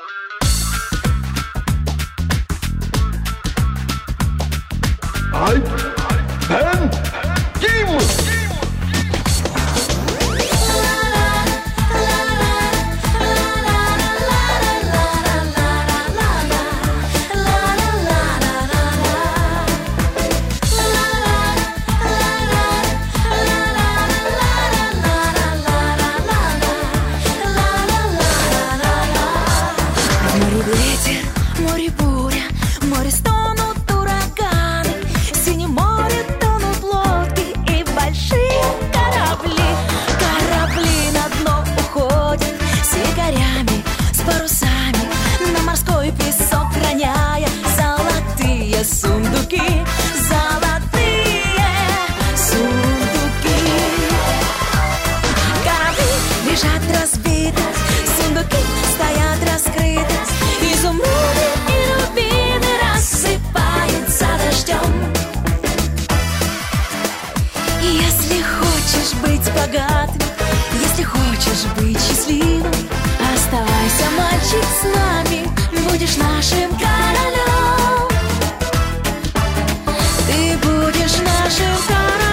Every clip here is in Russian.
Hype Ben Kim. Море ветер, море буря, море стонут ураганы, в синем море тонут лодки и большие корабли. Корабли на дно уходят с якорями, с парусами, на морской песок роняя золотые сундуки, золотые сундуки. Корабли лежат разбиты, сундуки стоят раскрыты, изумруды и рубины рассыпаются дождем. Если хочешь быть богатым, если хочешь быть счастливым, оставайся, мальчик, с нами, будешь нашим королем. Ты будешь нашим королем.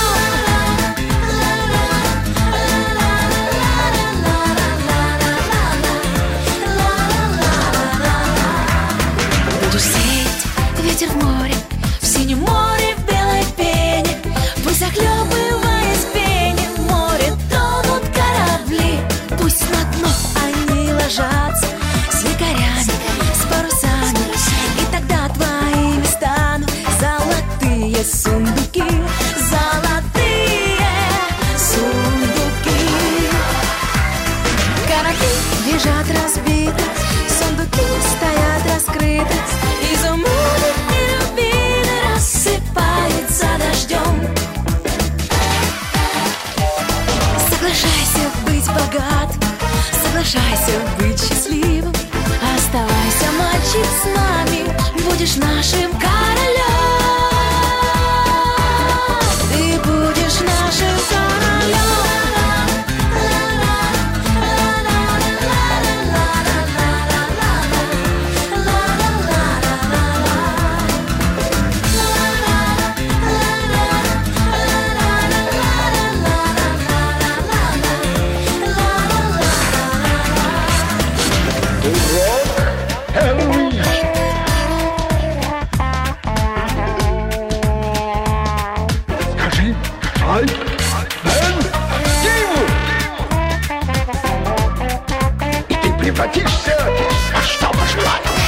Будешь сеять ветер в море, в синем море, в белой пене, пусть захлебываясь в пене, в море тонут корабли. Пусть на дно они ложатся с якорями, с парусами, и тогда твоими станут золотые сундуки, золотые сундуки. Корабли лежат разбиты, сундуки стоят раскрыты, изумруды и рубины рассыпаются дождем. Соглашайся быть богатым, соглашайся быть счастливым, оставайся, мальчик, с нами, будешь нашим королем. Ты будешь нашим королем. Хэллоуин. Скажи Hype Ben Kim. И ты превратишься во что пожелаешь.